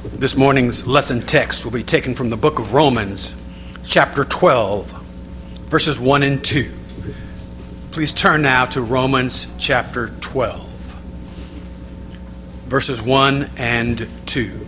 This morning's lesson text will be taken from the book of Romans, chapter 12, verses 1 and 2. Please turn now to Romans chapter 12, verses 1 and 2.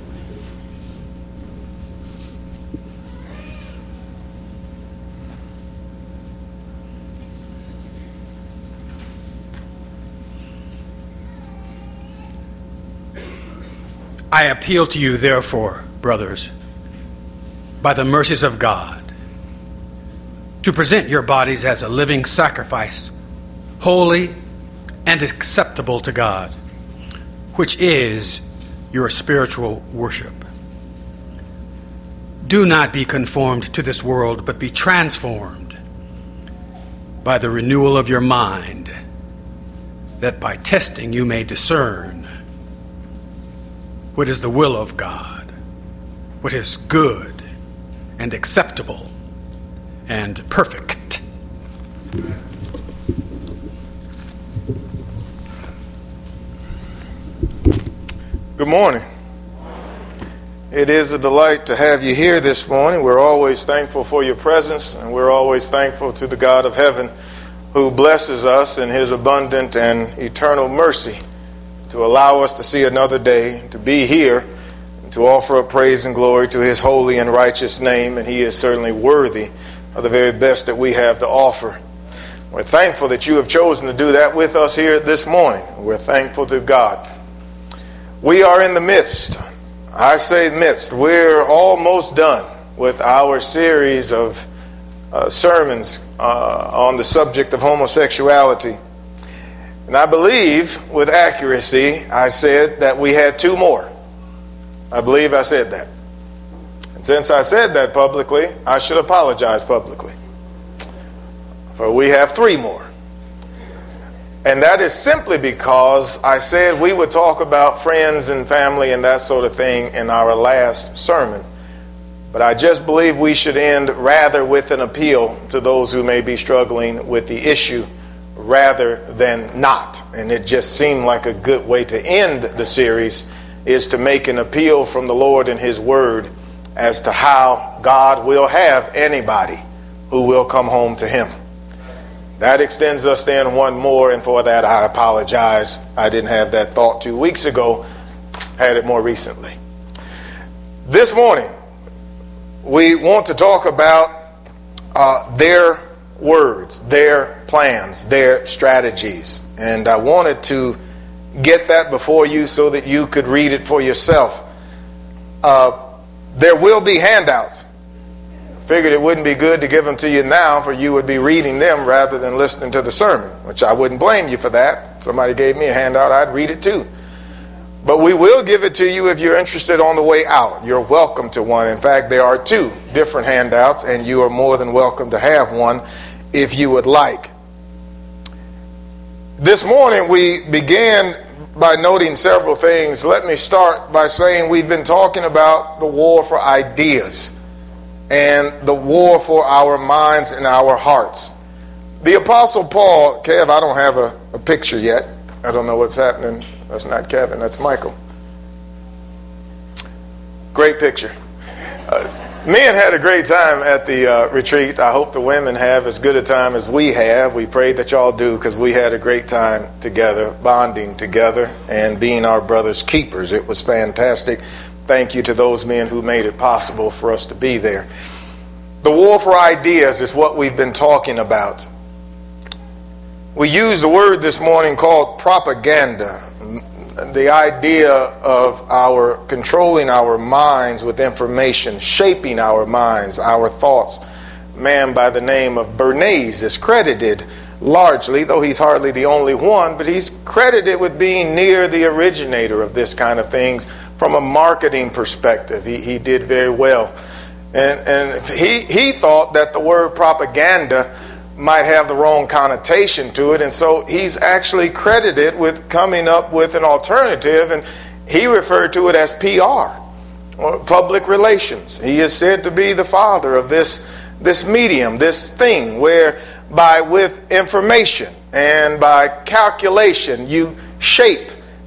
I appeal to you, therefore, brothers, by the mercies of God, to present your bodies as a living sacrifice, holy and acceptable to God, which is your spiritual worship. Do not be conformed to this world, but be transformed by the renewal of your mind, that by testing you may discern what is the will of God, what is good and acceptable and perfect. Good morning. It is a delight to have you here this morning. We're always thankful for your presence, and we're always thankful to the God of heaven who blesses us in his abundant and eternal mercy to allow us to see another day, to be here, and to offer up praise and glory to his holy and righteous name, and he is certainly worthy of the very best that we have to offer. We're thankful that you have chosen to do that with us here this morning. We're thankful to God. We are in the midst, I say midst, we're almost done with our series of sermons on the subject of homosexuality. And I believe, with accuracy, I said that we had two more. I believe I said that. And since I said that publicly, I should apologize publicly. For we have three more. And that is simply because I said we would talk about friends and family and that sort of thing in our last sermon. But I just believe we should end rather with an appeal to those who may be struggling with the issue rather than not. And it just seemed like a good way to end the series is to make an appeal from the Lord and his word as to how God will have anybody who will come home to him. That extends us then one more, and for that I apologize. I didn't have that thought 2 weeks ago, had it more recently. This morning we want to talk about their words, their plans, their strategies. And I wanted to get that before you so that you could read it for yourself. There will be handouts. Figured it wouldn't be good to give them to you now, for you would be reading them rather than listening to the sermon, which I wouldn't blame you for that. Somebody gave me a handout, I'd read it too. But we will give it to you if you're interested on the way out. You're welcome to one. In fact, there are two different handouts, and you are more than welcome to have one if you would like. This morning we began by noting several things. Let me start by saying we've been talking about the war for ideas and the war for our minds and our hearts. The Apostle Paul, Kev, I don't have a picture yet. I don't know what's happening. That's not Kevin, that's Michael. Great picture. Men had a great time at the retreat. I hope the women have as good a time as we have. We pray that y'all do, because we had a great time together, bonding together and being our brother's keepers. It was fantastic. Thank you to those men who made it possible for us to be there. The war for ideas is what we've been talking about. We used a word this morning called propaganda. The idea of our controlling our minds with information, shaping our minds, our thoughts. A man by the name of Bernays is credited largely, though he's hardly the only one, but he's credited with being near the originator of this kind of things from a marketing perspective. He did very well. And he thought that the word propaganda might have the wrong connotation to it, and so he's actually credited with coming up with an alternative, and he referred to it as PR, or public relations. He is said to be the father of this medium, this thing, whereby with information and by calculation you shape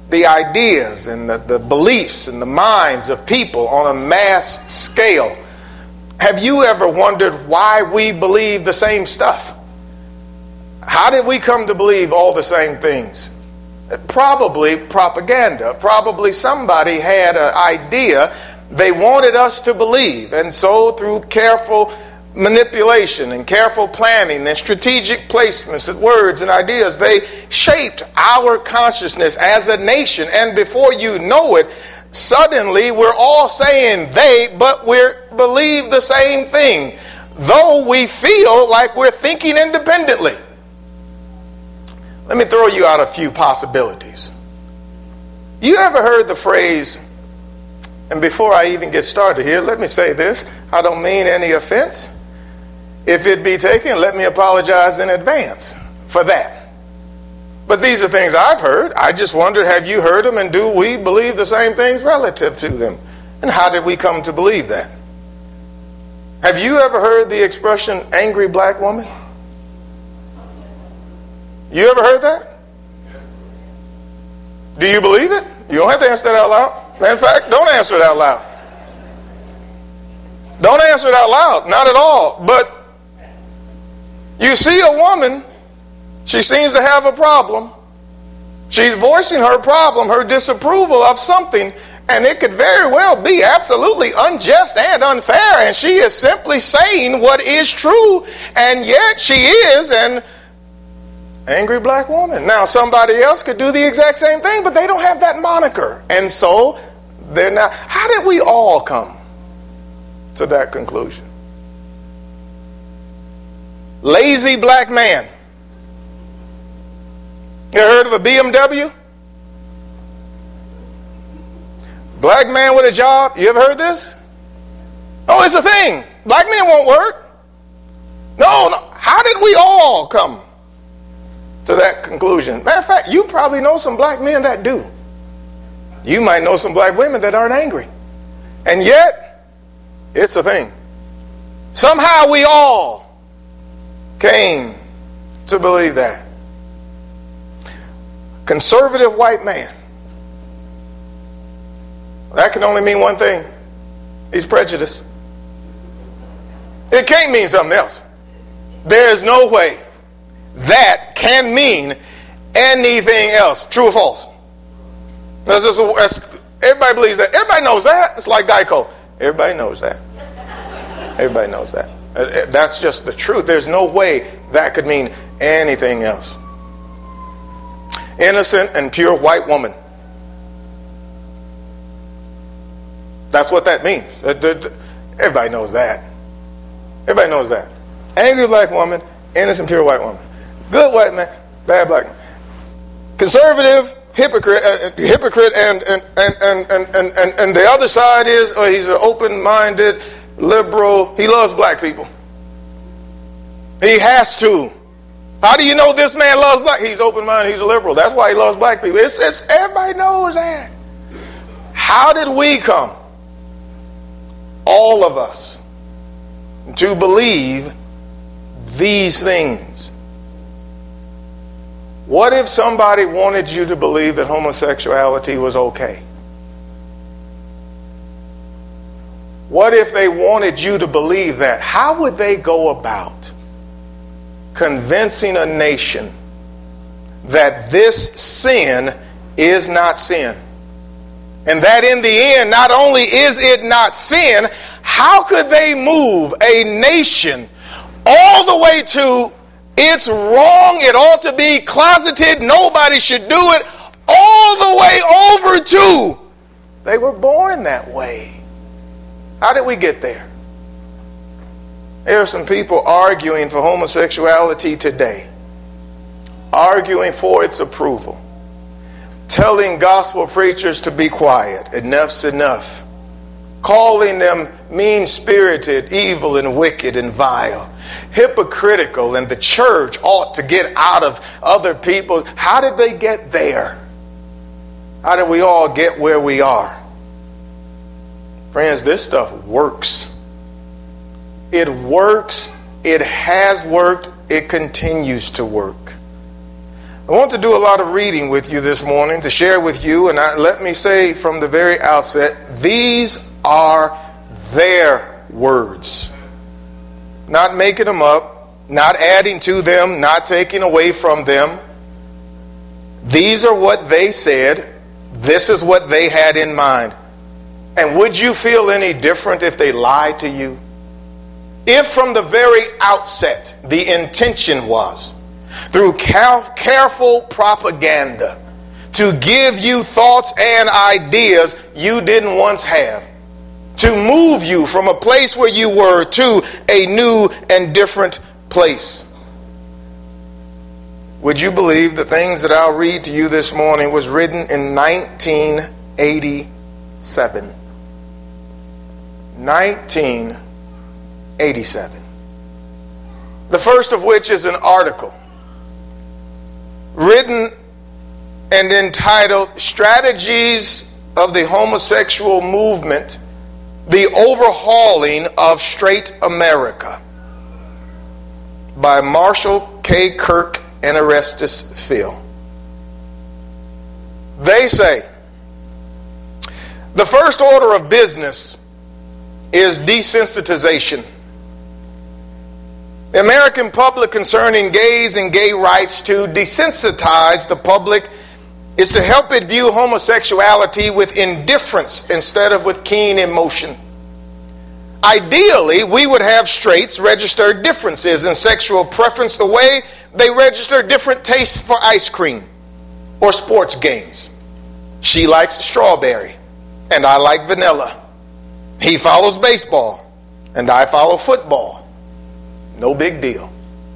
the ideas and the beliefs and the minds of people on a mass scale. Have you ever wondered why we believe the same stuff? How did we come to believe all the same things? Probably propaganda. Probably somebody had an idea they wanted us to believe. And so through careful manipulation and careful planning and strategic placements of words and ideas, they shaped our consciousness as a nation. And before you know it, suddenly we're all saying they, but we believe the same thing, though we feel like we're thinking independently. Let me throw you out a few possibilities. You ever heard the phrase, and before I even get started here, let me say this, I don't mean any offense. If it be taken, let me apologize in advance for that. But these are things I've heard. I just wondered, have you heard them, and do we believe the same things relative to them? And how did we come to believe that? Have you ever heard the expression, angry black woman? You ever heard that? Do you believe it? You don't have to answer that out loud. In fact, don't answer it out loud. Don't answer it out loud. Not at all. But you see a woman, she seems to have a problem. She's voicing her problem, her disapproval of something, and it could very well be absolutely unjust and unfair, and she is simply saying what is true, and yet she is an angry black woman. Now, somebody else could do the exact same thing, but they don't have that moniker, and so they're not. How did we all come to that conclusion? Lazy black man. You ever heard of a BMW? Black man with a job. You ever heard this? Oh, it's a thing. Black men won't work. No. How did we all come to that conclusion? Matter of fact, you probably know some black men that do. You might know some black women that aren't angry. And yet, it's a thing. Somehow we all came to believe that. Conservative white man. That can only mean one thing. He's prejudiced. It can't mean something else. There is no way that can mean anything else. True or false? Everybody believes that. Everybody knows that. It's like Geico. Everybody knows that. Everybody knows that. That's just the truth. There's no way that could mean anything else. Innocent and pure white woman. That's what that means. Everybody knows that. Everybody knows that. Angry black woman, innocent, pure white woman. Good white man, bad black man. Conservative, hypocrite, and the other side is, he's an open-minded, liberal. He loves black people. He has to. How do you know this man loves black? He's open-minded. He's a liberal. That's why he loves black people. It's everybody knows that. How did we come, all of us, to believe these things? What if somebody wanted you to believe that homosexuality was okay? What if they wanted you to believe that? How would they go about convincing a nation that this sin is not sin? And that in the end, not only is it not sin, how could they move a nation all the way to it's wrong, it ought to be closeted, nobody should do it, all the way over to they were born that way? How did we get there? There are some people arguing for homosexuality today, arguing for its approval, telling gospel preachers to be quiet, enough's enough, calling them mean-spirited, evil and wicked and vile, hypocritical, and the church ought to get out of other people. How did they get there? How did we all get where we are? Friends, this stuff works. It works. It has worked. It continues to work. I want to do a lot of reading with you this morning to share with you, and let me say from the very outset, these are their words. Not making them up, not adding to them, not taking away from them. These are what they said. This is what they had in mind. And would you feel any different if they lied to you? If from the very outset the intention was, through careful propaganda, to give you thoughts and ideas you didn't once have, to move you from a place where you were to a new and different place. Would you believe the things that I'll read to you this morning was written in 1987? 1987. The first of which is an article written and entitled "Strategies of the Homosexual Movement, the Overhauling of Straight America" by Marshall K. Kirk and Orestes Phil. They say, the first order of business is desensitization. The American public concerning gays and gay rights, to desensitize the public is to help it view homosexuality with indifference instead of with keen emotion. Ideally, we would have straights register differences in sexual preference the way they register different tastes for ice cream or sports games. She likes strawberry and I like vanilla. He follows baseball and I follow football. No big deal.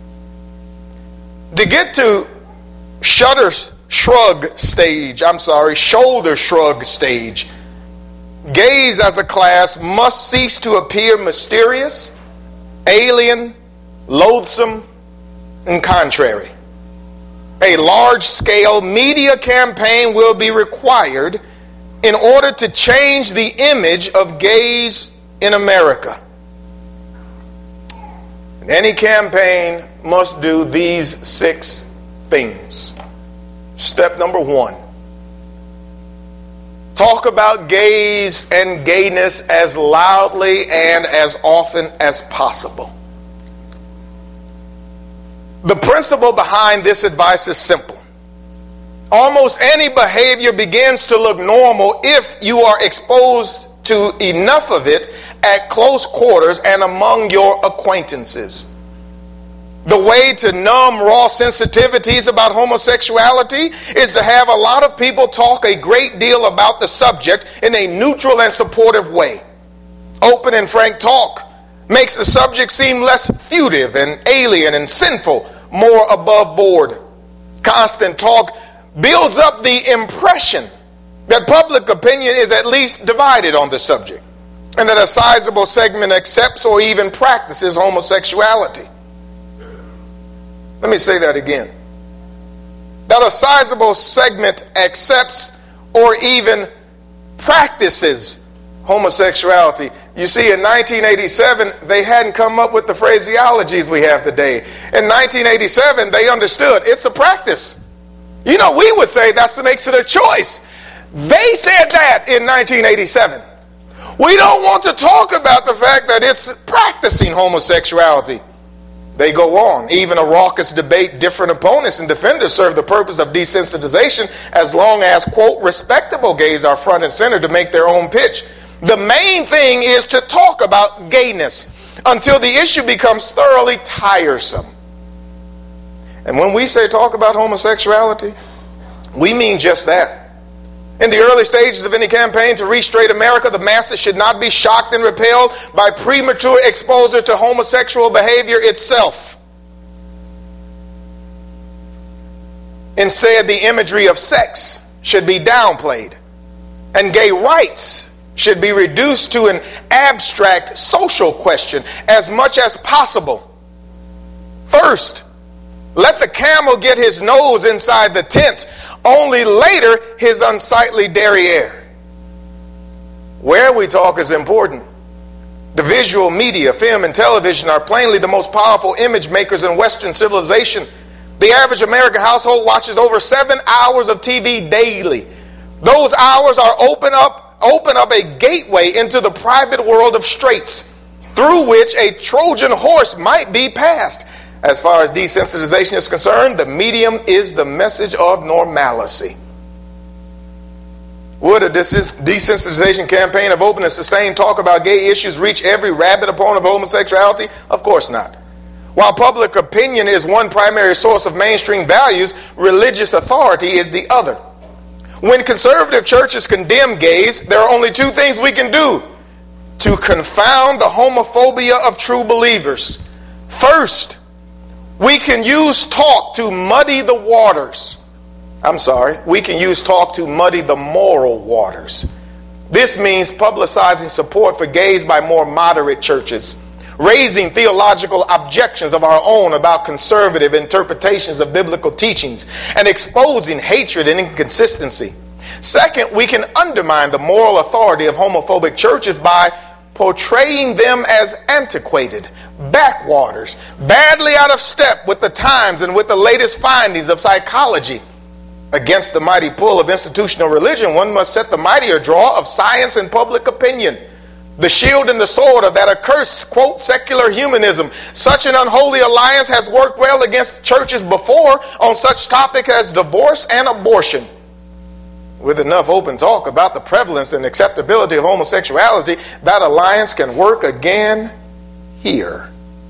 To get to shoulder shrug stage, gays as a class must cease to appear mysterious, alien, loathsome, and contrary. A large-scale media campaign will be required in order to change the image of gays in America. And any campaign must do these 6 things. Step number 1. Talk about gays and gayness as loudly and as often as possible. The principle behind this advice is simple. Almost any behavior begins to look normal if you are exposed to enough of it at close quarters and among your acquaintances. The way to numb raw sensitivities about homosexuality is to have a lot of people talk a great deal about the subject in a neutral and supportive way. Open and frank talk makes the subject seem less fugitive and alien and sinful, more above board. Constant talk builds up the impression that public opinion is at least divided on the subject, and that a sizable segment accepts or even practices homosexuality. Let me say that again. That a sizable segment accepts or even practices homosexuality. You see, in 1987, they hadn't come up with the phraseologies we have today. In 1987, they understood it's a practice. You know, we would say that makes it a choice. They said that in 1987. We don't want to talk about the fact that it's practicing homosexuality. They go on. Even a raucous debate, different opponents and defenders serve the purpose of desensitization as long as, quote, respectable gays are front and center to make their own pitch. The main thing is to talk about gayness until the issue becomes thoroughly tiresome. And when we say talk about homosexuality, we mean just that. In the early stages of any campaign to reach straight America, the masses should not be shocked and repelled by premature exposure to homosexual behavior itself. Instead, the imagery of sex should be downplayed, and gay rights should be reduced to an abstract social question as much as possible. First, let the camel get his nose inside the tent, only later his unsightly derriere. Where we talk is important. The visual media, film and television are plainly the most powerful image makers in Western civilization. The average American household watches over 7 hours of TV daily. Those hours are open up a gateway into the private world of straits through which a Trojan horse might be passed. As far as desensitization is concerned, the medium is the message of normalcy. Would a desensitization campaign of open and sustained talk about gay issues reach every rabid opponent of homosexuality? Of course not. While public opinion is one primary source of mainstream values, religious authority is the other. When conservative churches condemn gays, there are only two things we can do to confound the homophobia of true believers. First, we can use talk to muddy the waters. We can use talk to muddy the moral waters. This means publicizing support for gays by more moderate churches, raising theological objections of our own about conservative interpretations of biblical teachings, and exposing hatred and inconsistency. Second, we can undermine the moral authority of homophobic churches by portraying them as antiquated, backwaters, badly out of step with the times and with the latest findings of psychology. Against the mighty pull of institutional religion, one must set the mightier draw of science and public opinion. The shield and the sword of that accursed, quote, secular humanism. Such an unholy alliance has worked well against churches before on such topics as divorce and abortion. With enough open talk about the prevalence and acceptability of homosexuality, that alliance can work again here.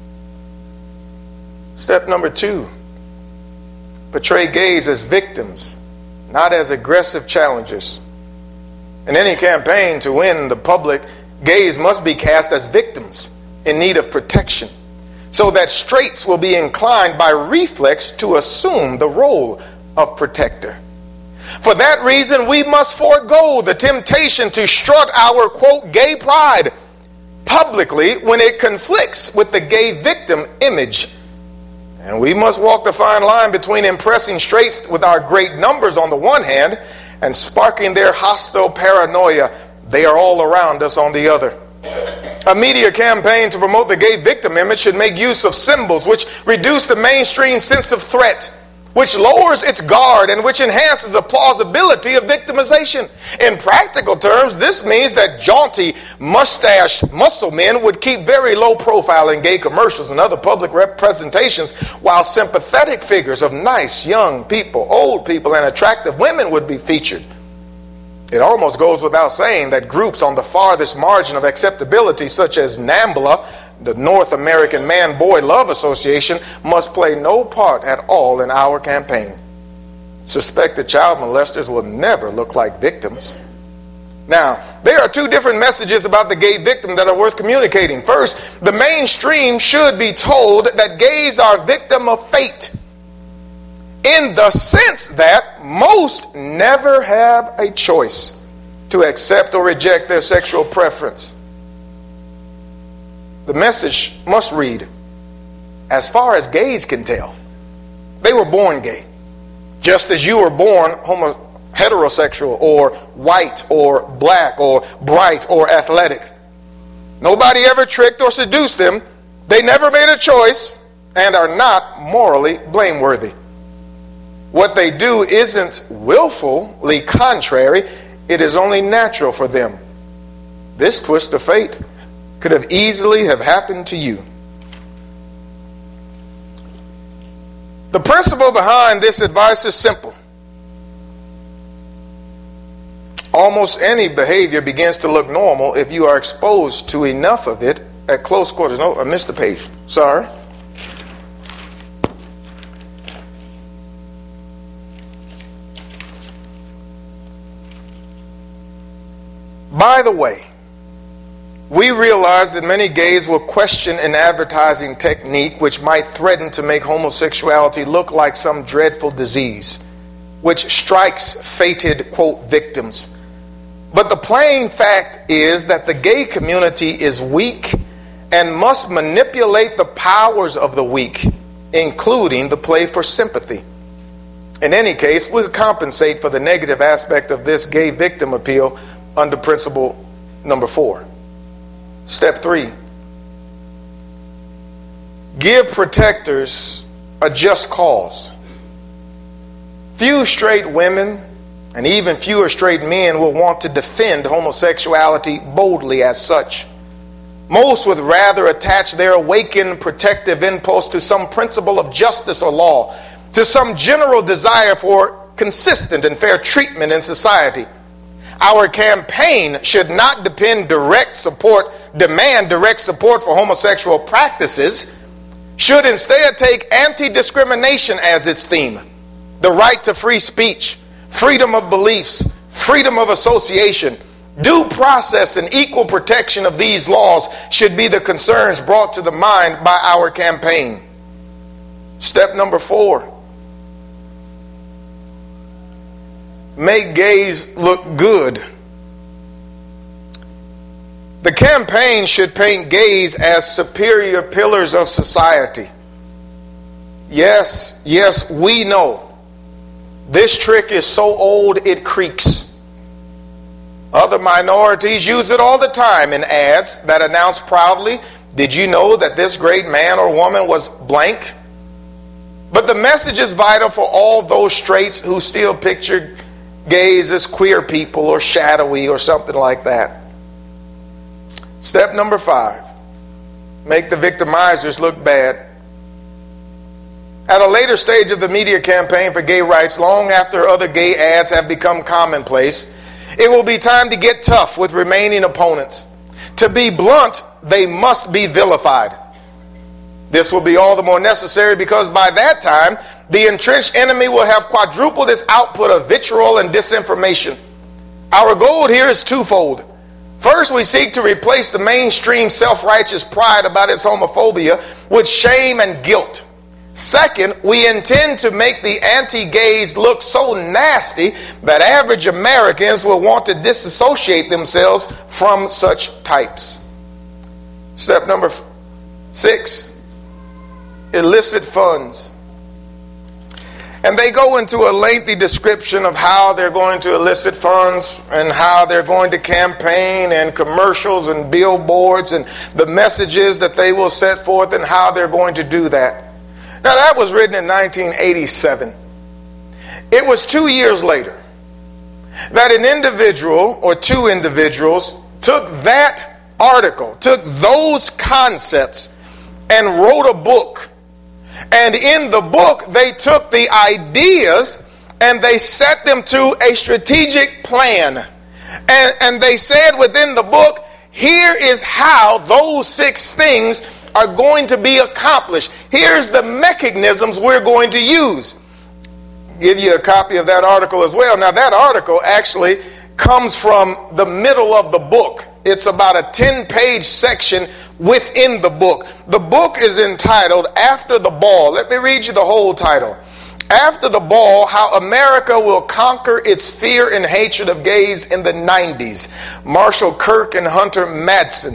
Step number 2. Portray gays as victims, not as aggressive challengers. In any campaign to win the public, gays must be cast as victims in need of protection, so that straights will be inclined by reflex to assume the role of protector. For that reason, we must forego the temptation to strut our, quote, gay pride publicly when it conflicts with the gay victim image. And we must walk the fine line between impressing straights with our great numbers on the one hand and sparking their hostile paranoia, they are all around us, on the other. A media campaign to promote the gay victim image should make use of symbols which reduce the mainstream sense of threat, which lowers its guard, and which enhances the plausibility of victimization. In practical terms, this means that jaunty, mustached muscle men would keep very low profile in gay commercials and other public representations, while sympathetic figures of nice young people, old people, and attractive women would be featured. It almost goes without saying that groups on the farthest margin of acceptability, such as NAMBLA, the North American Man-Boy Love Association, must play no part at all in our campaign. Suspected child molesters will never look like victims. Now, there are two different messages about the gay victim that are worth communicating. First, the mainstream should be told that gays are victim of fate, in the sense that most never have a choice to accept or reject their sexual preference. The message must read, as far as gays can tell, they were born gay, just as you were born heterosexual or white or black or bright or athletic. Nobody ever tricked or seduced them. They never made a choice and are not morally blameworthy. What they do isn't willfully contrary, it is only natural for them. This twist of fate could have easily have happened to you. The principle behind this advice is simple. Almost any behavior begins to look normal if you are exposed to enough of it at close quarters. No, I missed the page. Sorry. By the way, we realize that many gays will question an advertising technique which might threaten to make homosexuality look like some dreadful disease, which strikes fated, quote, victims. But the plain fact is that the gay community is weak and must manipulate the powers of the weak, including the play for sympathy. In any case, we'll compensate for the negative aspect of this gay victim appeal under principle number 4. Step 3. Give protectors a just cause. few straight women and even fewer straight men will want to defend homosexuality boldly as such. Most would rather attach their awakened protective impulse to some principle of justice or law, to some general desire for consistent and fair treatment in society. Our campaign should not demand direct support for homosexual practices, should instead take anti-discrimination as its theme. The right to free speech, freedom of beliefs, freedom of association, due process and equal protection of these laws should be the concerns brought to the mind by our campaign. Step number 4. Make gays look good. The campaign should paint gays as superior pillars of society. Yes, we know. This trick is so old it creaks. Other minorities use it all the time in ads that announce proudly, "Did you know that this great man or woman was blank?" But the message is vital for all those straights who still picture gays as queer people or shadowy or something like that. Step number 5. Make the victimizers look bad. At a later stage of the media campaign for gay rights, long after other gay ads have become commonplace, it will be time to get tough with remaining opponents. To be blunt, they must be vilified. This will be all the more necessary because by that time, the entrenched enemy will have quadrupled its output of vitriol and disinformation. Our goal here is twofold. First, we seek to replace the mainstream self-righteous pride about its homophobia with shame and guilt. Second, we intend to make the anti-gays look so nasty that average Americans will want to disassociate themselves from such types. Step number 6, illicit funds. And they go into a lengthy description of how they're going to elicit funds and how they're going to campaign and commercials and billboards and the messages that they will set forth and how they're going to do that. Now that was written in 1987. It was 2 years later that an individual or two individuals took that article, took those concepts and wrote a book. And in the book, they took the ideas and they set them to a strategic plan. And they said within the book, here is how those 6 things are going to be accomplished. Here's the mechanisms we're going to use. Give you a copy of that article as well. Now that article actually comes from the middle of the book. It's about a 10-page section within the book. The book is entitled After the Ball. Let me read you the whole title. After the Ball, How America Will Conquer Its Fear and Hatred of Gays in the 90s. Marshall Kirk and Hunter Madsen.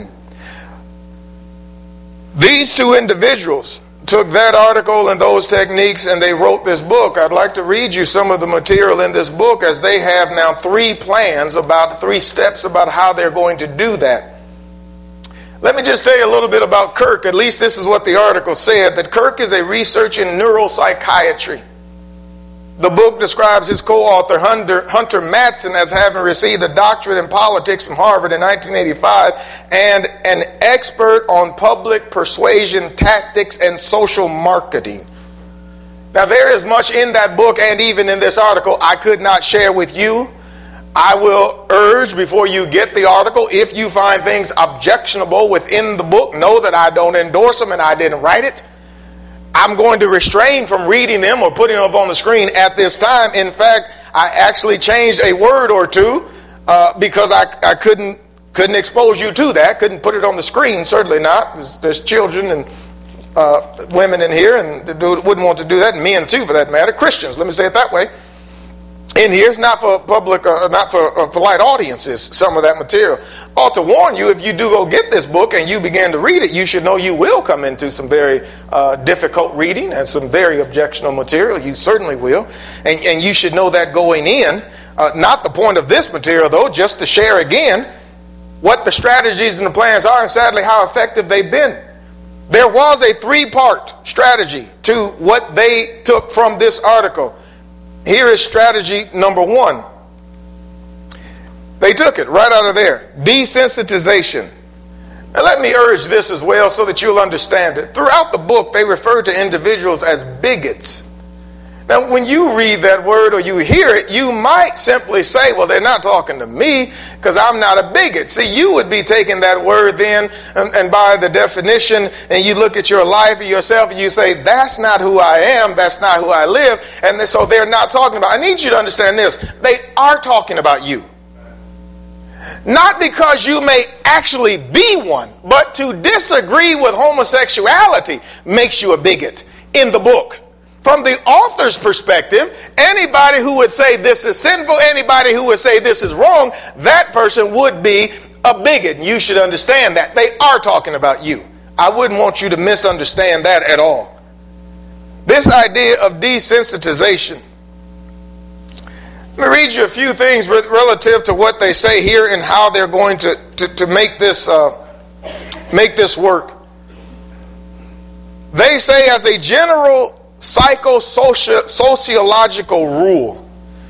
These two individuals took that article and those techniques and they wrote this book. I'd like to read you some of the material in this book as they have now 3 plans, about 3 steps about how they're going to do that. Let me just tell you a little bit about Kirk. At least this is what the article said, that Kirk is a researcher in neuropsychiatry. The book describes his co-author, Hunter Madsen, as having received a doctorate in politics from Harvard in 1985 and an expert on public persuasion tactics and social marketing. Now, there is much in that book and even in this article I could not share with you. I will urge before you get the article, if you find things objectionable within the book, know that I don't endorse them and I didn't write it. I'm going to refrain from reading them or putting them up on the screen at this time. In fact, I actually changed a word or two because I couldn't expose you to that. Couldn't put it on the screen, certainly not. There's children and women in here and wouldn't want to do that, and men too for that matter. Christians, let me say it that way. In here, it's not for public, not for polite audiences, some of that material. Ought to warn you, if you do go get this book and you begin to read it, you should know you will come into some very difficult reading and some very objectionable material. You certainly will. And you should know that going in. Not the point of this material, though, just to share again what the strategies and the plans are and sadly how effective they've been. There was a 3-part strategy to what they took from this article. Here is strategy number one. They took it right out of there. Desensitization. And let me urge this as well so that you'll understand it. Throughout the book, they refer to individuals as bigots. Now, when you read that word or you hear it, you might simply say, well, they're not talking to me because I'm not a bigot. See, you would be taking that word then and by the definition, and you look at your life and yourself and you say, that's not who I am, that's not who I live. And so they're not talking about. I need you to understand this. They are talking about you. Not because you may actually be one, but to disagree with homosexuality makes you a bigot in the book. From the author's perspective, anybody who would say this is sinful, anybody who would say this is wrong, that person would be a bigot. And you should understand that. They are talking about you. I wouldn't want you to misunderstand that at all. This idea of desensitization. Let me read you a few things relative to what they say here and how they're going to make this work. They say as a general psychosociological rule,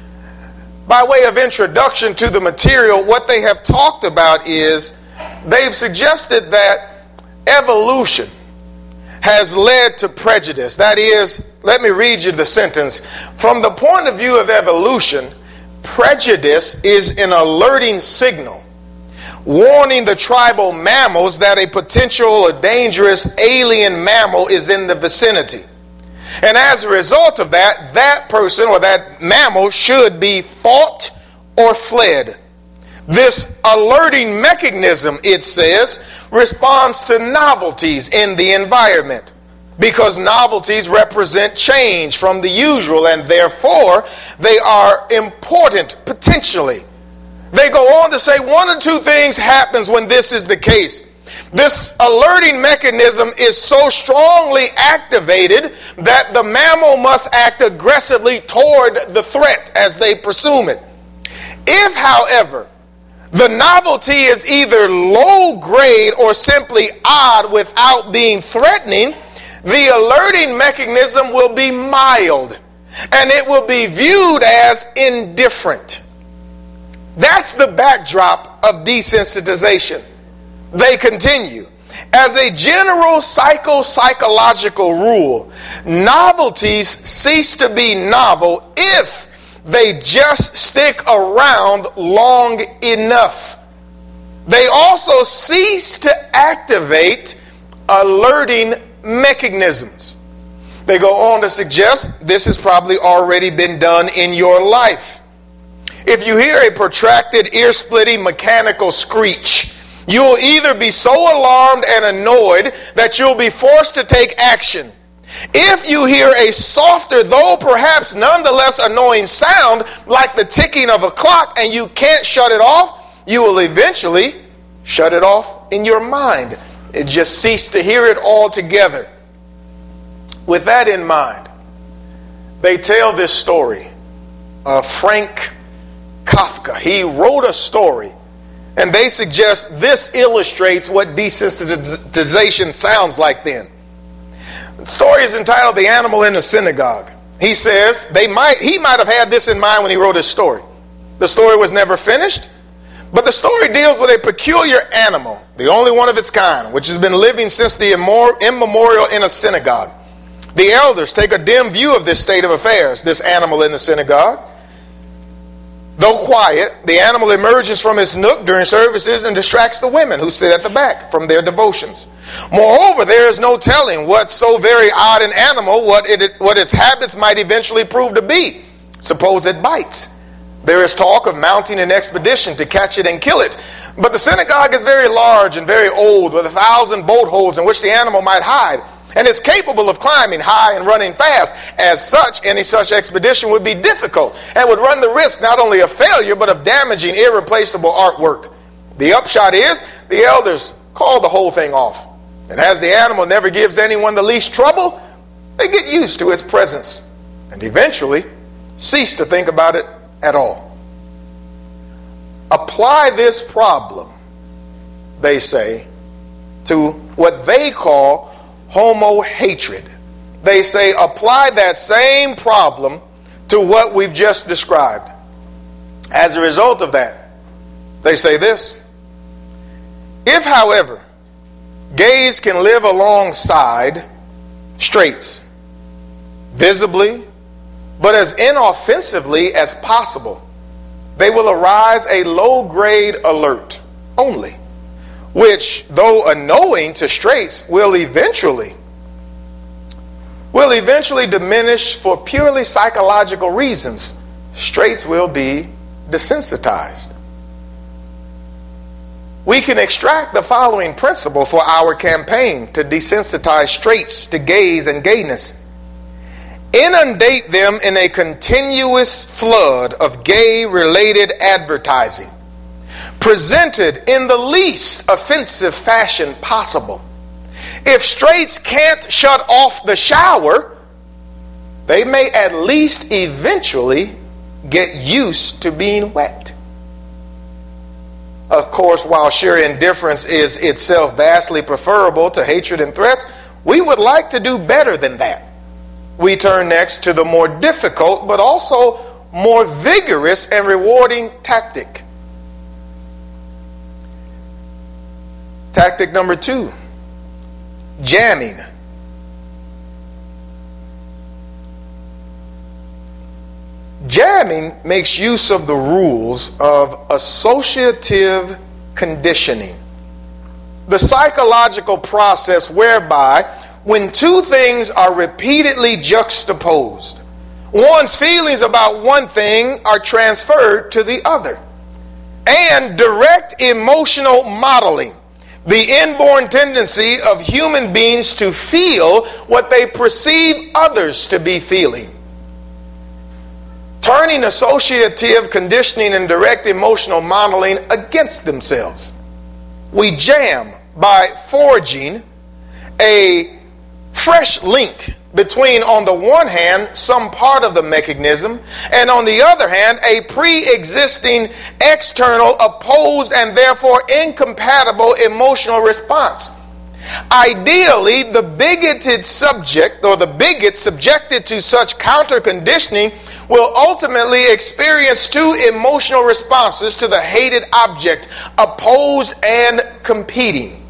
by way of introduction to the material, what they have talked about is they've suggested that evolution has led to prejudice. That is, let me read you the sentence. From the point of view of evolution, prejudice is an alerting signal warning the tribal mammals that a potential or dangerous alien mammal is in the vicinity. And as a result of that, that person or that mammal should be fought or fled. This alerting mechanism, it says, responds to novelties in the environment because novelties represent change from the usual and therefore they are important potentially. They go on to say one or two things happens when this is the case. This alerting mechanism is so strongly activated that the mammal must act aggressively toward the threat as they pursue it. If, however, the novelty is either low grade or simply odd without being threatening, the alerting mechanism will be mild and it will be viewed as indifferent. That's the backdrop of desensitization. They continue. As a general psychological rule, novelties cease to be novel if they just stick around long enough. They also cease to activate alerting mechanisms. They go on to suggest this has probably already been done in your life. If you hear a protracted, ear-splitting mechanical screech, you'll either be so alarmed and annoyed that you'll be forced to take action. If you hear a softer, though perhaps nonetheless annoying sound, like the ticking of a clock, and you can't shut it off, you will eventually shut it off in your mind. It just cease to hear it altogether. With that in mind, they tell this story of Frank Kafka. He wrote a story, and they suggest this illustrates what desensitization sounds like then. The story is entitled The Animal in the Synagogue. He says he might have had this in mind when he wrote his story. The story was never finished, but the story deals with a peculiar animal, the only one of its kind, which has been living since the immemorial in a synagogue. The elders take a dim view of this state of affairs, this animal in the synagogue. Though quiet, the animal emerges from its nook during services and distracts the women who sit at the back from their devotions. Moreover, there is no telling what so very odd an animal, what its habits might eventually prove to be. Suppose it bites. There is talk of mounting an expedition to catch it and kill it. But the synagogue is very large and very old, with 1,000 bolt holes in which the animal might hide, and is capable of climbing high and running fast. As such, any such expedition would be difficult and would run the risk not only of failure, but of damaging irreplaceable artwork. The upshot is, the elders call the whole thing off. And as the animal never gives anyone the least trouble, they get used to its presence and eventually cease to think about it at all. Apply this problem, they say, to what they call homo hatred. They say apply that same problem to what we've just described. As a result of that, they say this: if, however, gays can live alongside straights, visibly, but as inoffensively as possible, they will arise a low-grade alert only, which, though unknowing to straights, will eventually diminish for purely psychological reasons. Straights will be desensitized. We can extract the following principle for our campaign to desensitize straights to gays and gayness. Inundate them in a continuous flood of gay-related advertising, presented in the least offensive fashion possible. If straights can't shut off the shower, they may at least eventually get used to being wet. Of course, while sheer indifference is itself vastly preferable to hatred and threats, we would like to do better than that. We turn next to the more difficult but also more vigorous and rewarding tactic. Tactic number 2, jamming. Jamming makes use of the rules of associative conditioning, the psychological process whereby when two things are repeatedly juxtaposed, one's feelings about one thing are transferred to the other. And direct emotional modeling, the inborn tendency of human beings to feel what they perceive others to be feeling. Turning associative conditioning and direct emotional modeling against themselves. We jam by forging a fresh link between, on the one hand, some part of the mechanism, and on the other hand, a pre-existing, external, opposed, and therefore incompatible emotional response. Ideally, the bigoted subject, or the bigot subjected to such counter-conditioning, will ultimately experience two emotional responses to the hated object, opposed and competing.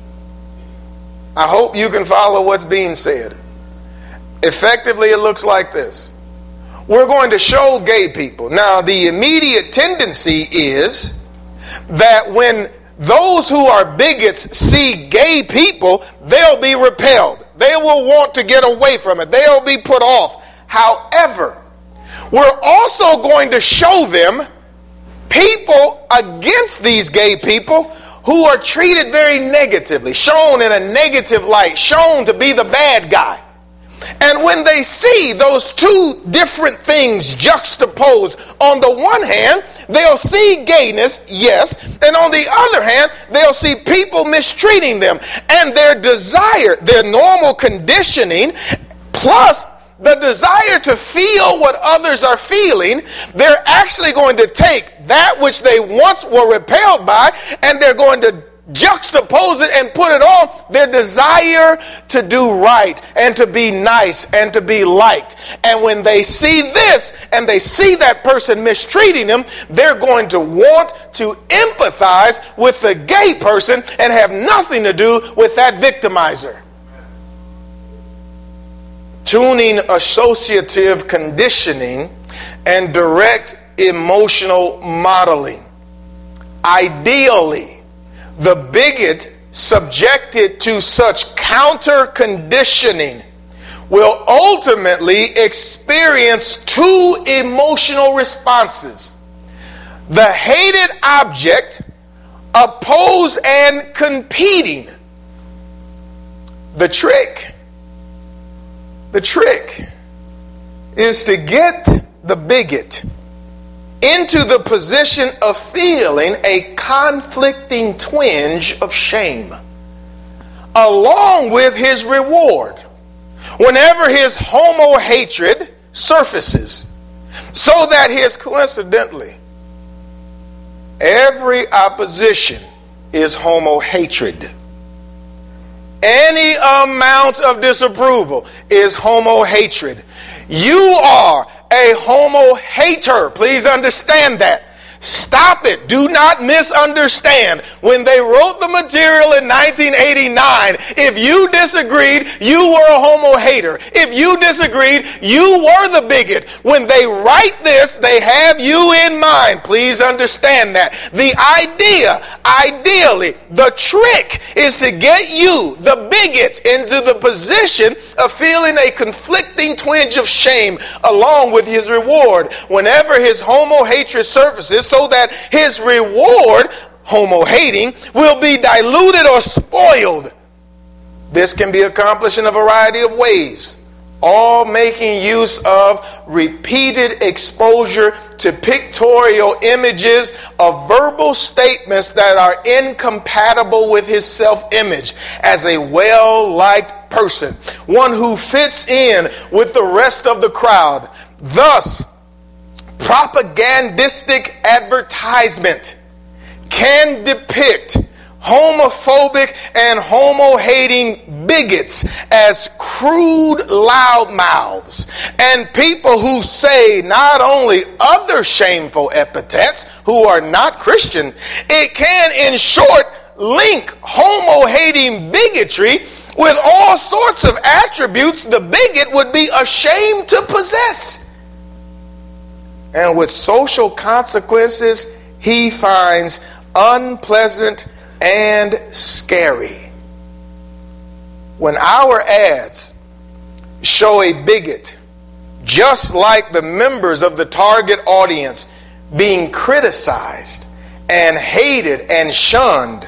I hope you can follow what's being said. Effectively, it looks like this. We're going to show gay people. Now, the immediate tendency is that when those who are bigots see gay people, they'll be repelled. They will want to get away from it. They'll be put off. However, we're also going to show them people against these gay people who are treated very negatively, shown in a negative light, shown to be the bad guy. And when they see those two different things juxtaposed, on the one hand, they'll see gayness, yes, and on the other hand, they'll see people mistreating them. And their desire, their normal conditioning, plus the desire to feel what others are feeling, they're actually going to take that which they once were repelled by, and they're going to juxtapose it and put it on their desire to do right and to be nice and to be liked. And when they see this and they see that person mistreating them, they're going to want to empathize with the gay person and have nothing to do with that victimizer. Tuning associative conditioning and direct emotional modeling. Ideally, the bigot subjected to such counter-conditioning will ultimately experience two emotional responses. The hated object, opposed and competing. The trick is to get the bigot into the position of feeling a conflicting twinge of shame, along with his reward, whenever his homo-hatred surfaces, so that coincidentally, every opposition is homo-hatred. Any amount of disapproval is homo-hatred. You are a homo hater. Please understand that. Stop it. Do not misunderstand. When they wrote the material in 1989, if you disagreed, you were a homo hater. If you disagreed, you were the bigot. When they write this, they have you in mind. Please understand that. The idea, ideally, the trick is to get you, the bigot, into the position of feeling a conflicting twinge of shame along with his reward whenever his homo hatred surfaces, so that his reward, homo hating, will be diluted or spoiled. This can be accomplished in a variety of ways, all making use of repeated exposure to pictorial images of verbal statements that are incompatible with his self-image as a well-liked person, one who fits in with the rest of the crowd. Thus, propagandistic advertisement can depict homophobic and homo-hating bigots as crude loudmouths and people who say not only other shameful epithets who are not Christian. It can, in short, link homo-hating bigotry with all sorts of attributes the bigot would be ashamed to possess, and with social consequences he finds unpleasant and scary. When our ads show a bigot, just like the members of the target audience, being criticized and hated and shunned,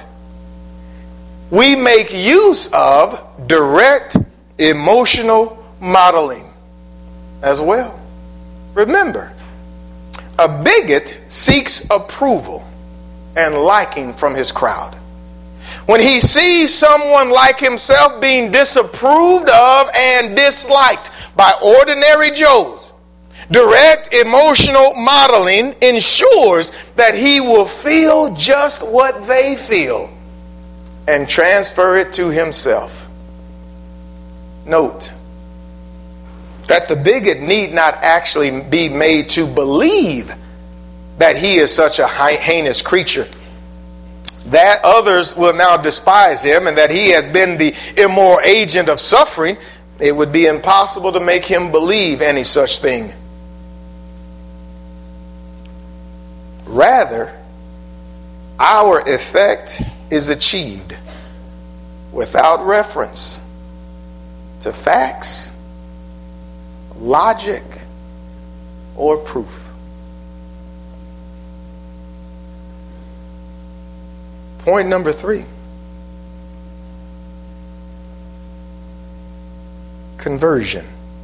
we make use of direct emotional modeling as well. Remember, a bigot seeks approval and liking from his crowd. When he sees someone like himself being disapproved of and disliked by ordinary Joes, direct emotional modeling ensures that he will feel just what they feel and transfer it to himself. Note that the bigot need not actually be made to believe that he is such a heinous creature, that others will now despise him, and that he has been the immoral agent of suffering. It would be impossible to make him believe any such thing. Rather, our effect is achieved without reference to facts, logic, or proof. Point number 3. Conversion.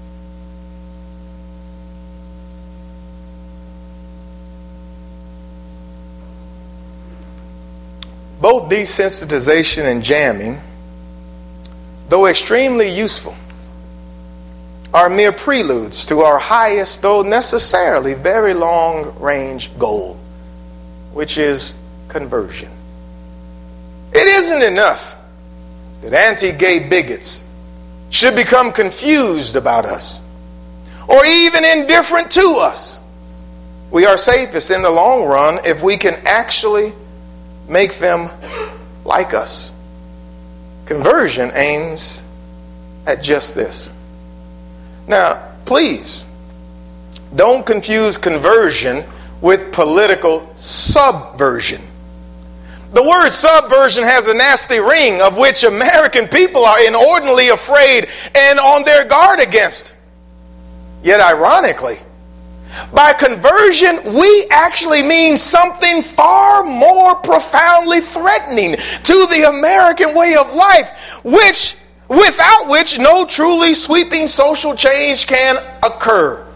Both desensitization and jamming, though extremely useful, are mere preludes to our highest, though necessarily very long-range goal, which is conversion. It isn't enough that anti-gay bigots should become confused about us or even indifferent to us. We are safest in the long run if we can actually make them like us. Conversion aims at just this. Now, please, don't confuse conversion with political subversion. The word subversion has a nasty ring of which American people are inordinately afraid and on their guard against. Yet ironically, by conversion, we actually mean something far more profoundly threatening to the American way of life, without which no truly sweeping social change can occur.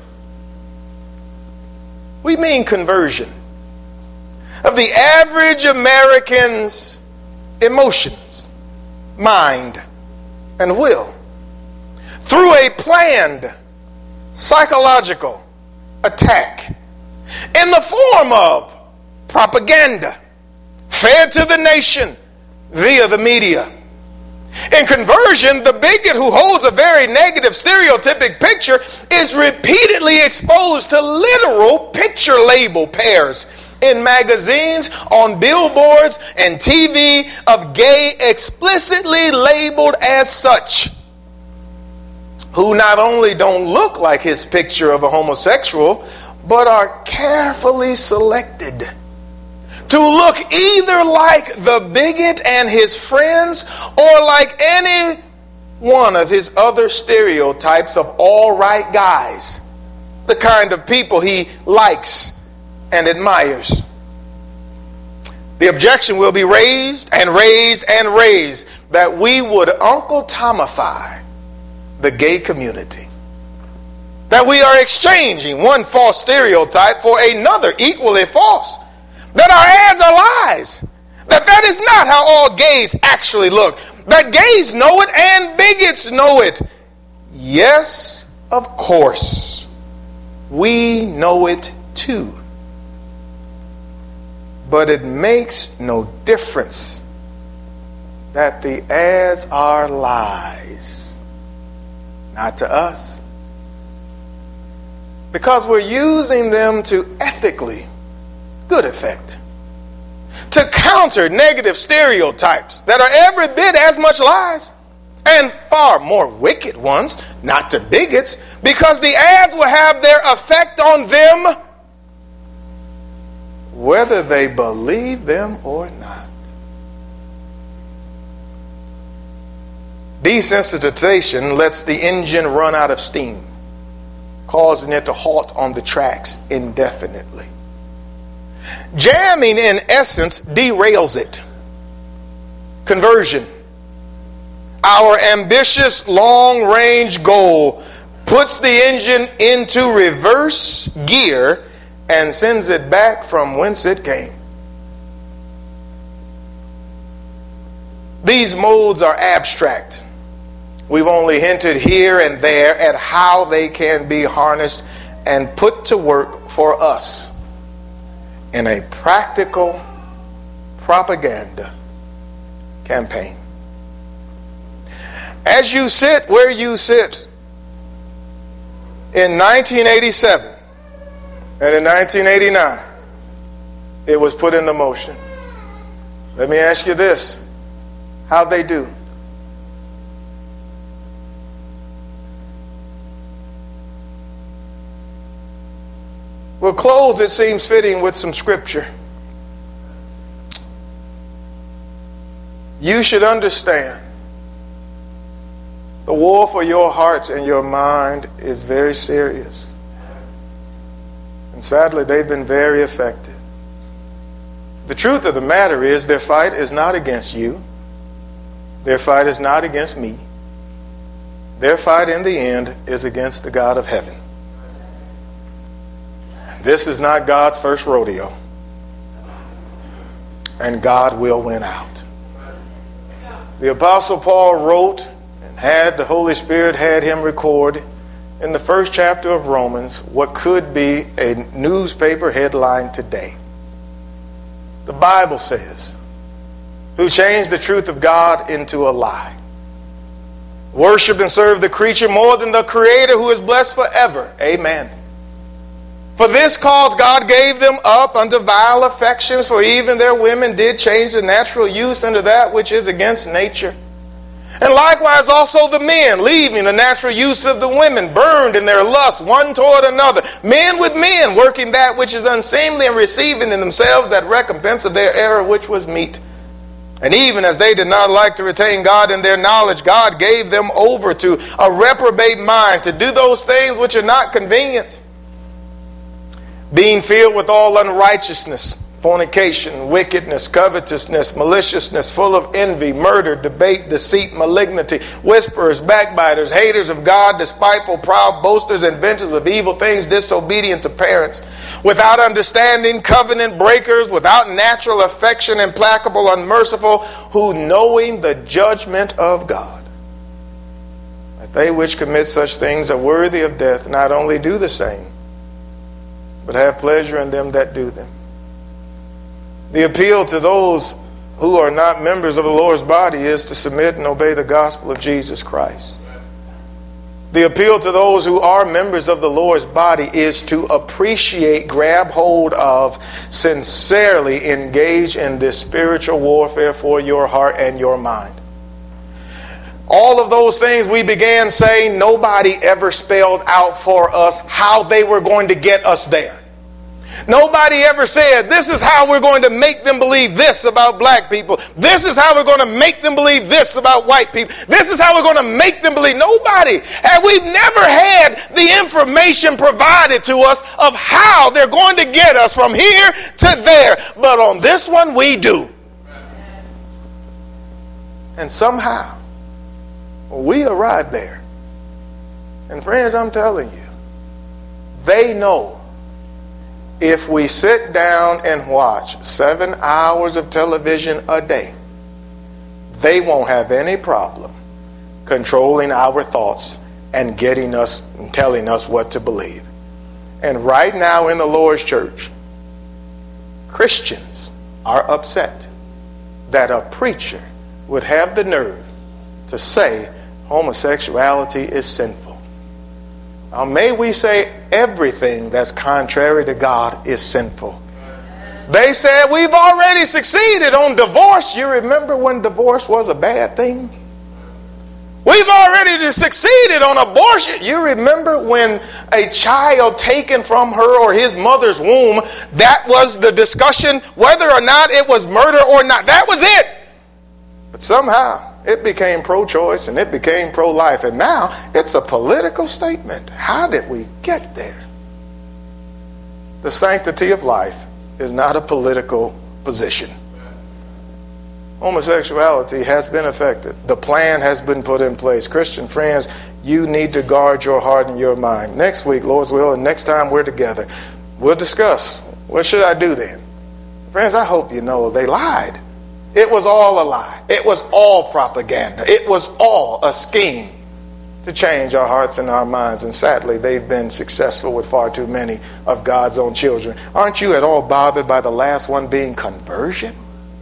We mean conversion of the average American's emotions, mind, and will through a planned psychological attack in the form of propaganda fed to the nation via the media. In Conversion, the bigot who holds a very negative stereotypic picture is repeatedly exposed to literal picture label pairs in magazines, on billboards, and TV of gay explicitly labeled as such, who not only don't look like his picture of a homosexual, but are carefully selected to look either like the bigot and his friends or like any one of his other stereotypes of all right guys, the kind of people he likes and admires. The objection will be raised and raised and raised that we would Uncle Tomify the gay community, that we are exchanging one false stereotype for another equally false, that our ads are lies, that is not how all gays actually look, that gays know it and bigots know it. Yes, of course, we know it too. But it makes no difference that the ads are lies. Not to us. Because we're using them to ethically good effect, to counter negative stereotypes that are every bit as much lies, and far more wicked ones, not to bigots, because the ads will have their effect on them whether they believe them or not. Desensitization lets the engine run out of steam, causing it to halt on the tracks indefinitely. Jamming, in essence, derails it. Conversion, our ambitious long-range goal, puts the engine into reverse gear and sends it back from whence it came. These modes are abstract. We've only hinted here and there at how they can be harnessed and put to work for us in a practical propaganda campaign. As you sit where you sit in 1987 and in 1989, it was put into motion. Let me ask you this. How'd they do? We'll close, it seems fitting, with some scripture. You should understand the war for your hearts and your mind is very serious. And sadly, they've been very effective. The truth of the matter is their fight is not against you. Their fight is not against me. Their fight in the end is against the God of heaven. This is not God's first rodeo. And God will win out. The Apostle Paul wrote and had the Holy Spirit had him record in the first chapter of Romans what could be a newspaper headline today. The Bible says, who changed the truth of God into a lie. Worship and serve the creature more than the Creator who is blessed forever. Amen. For this cause God gave them up unto vile affections, for even their women did change the natural use unto that which is against nature. And likewise also the men, leaving the natural use of the women, burned in their lust one toward another. Men with men, working that which is unseemly, and receiving in themselves that recompense of their error which was meet. And even as they did not like to retain God in their knowledge, God gave them over to a reprobate mind to do those things which are not convenient, being filled with all unrighteousness, fornication, wickedness, covetousness, maliciousness, full of envy, murder, debate, deceit, malignity, whisperers, backbiters, haters of God, despiteful, proud, boasters, inventors of evil things, disobedient to parents, without understanding, covenant breakers, without natural affection, implacable, unmerciful, who knowing the judgment of God, that they which commit such things are worthy of death, not only do the same, but have pleasure in them that do them. The appeal to those who are not members of the Lord's body is to submit and obey the gospel of Jesus Christ. The appeal to those who are members of the Lord's body is to appreciate, grab hold of, sincerely engage in this spiritual warfare for your heart and your mind. All of those things we began saying, nobody ever spelled out for us how they were going to get us there. Nobody ever said, this is how we're going to make them believe this about black people. This is how we're going to make them believe this about white people. This is how we're going to make them believe. Nobody. And we've never had the information provided to us of how they're going to get us from here to there. But on this one, we do. And somehow, we arrived there. And friends, I'm telling you, they know if we sit down and watch 7 hours of television a day, they won't have any problem controlling our thoughts and getting us and telling us what to believe. And right now in the Lord's church, Christians are upset that a preacher would have the nerve to say homosexuality is sinful. Now, may we say everything that's contrary to God is sinful. They said we've already succeeded on divorce. You remember when divorce was a bad thing? We've already succeeded on abortion. You remember when a child taken from her or his mother's womb, that was the discussion, whether or not it was murder or not. That was it. But somehow it became pro-choice and it became pro-life. And now it's a political statement. How did we get there? The sanctity of life is not a political position. Homosexuality has been affected. The plan has been put in place. Christian friends, you need to guard your heart and your mind. Next week, Lord's will, and next time we're together, we'll discuss, what should I do then? Friends, I hope you know they lied. It was all a lie. It was all propaganda. It was all a scheme to change our hearts and our minds. And sadly, they've been successful with far too many of God's own children. Aren't you at all bothered by the last one being conversion?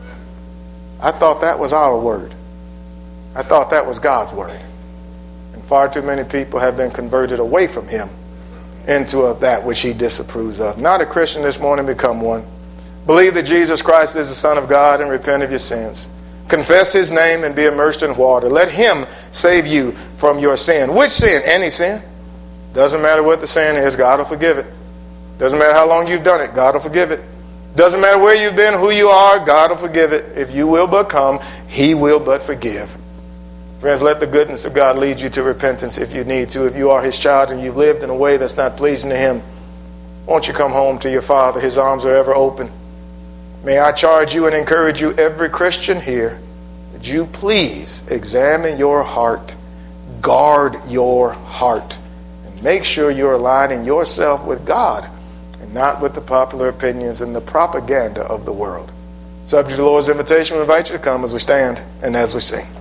I thought that was our word. I thought that was God's word. And far too many people have been converted away from him into that which he disapproves of. Not a Christian this morning, become one. Believe that Jesus Christ is the Son of God and repent of your sins. Confess his name and be immersed in water. Let him save you from your sin. Which sin? Any sin. Doesn't matter what the sin is, God will forgive it. Doesn't matter how long you've done it, God will forgive it. Doesn't matter where you've been, who you are, God will forgive it. If you will but come, he will but forgive. Friends, let the goodness of God lead you to repentance if you need to. If you are his child and you've lived in a way that's not pleasing to him, won't you come home to your Father? His arms are ever open. May I charge you and encourage you, every Christian here, that you please examine your heart, guard your heart, and make sure you're aligning yourself with God and not with the popular opinions and the propaganda of the world. Subject to the Lord's invitation, we invite you to come as we stand and as we sing.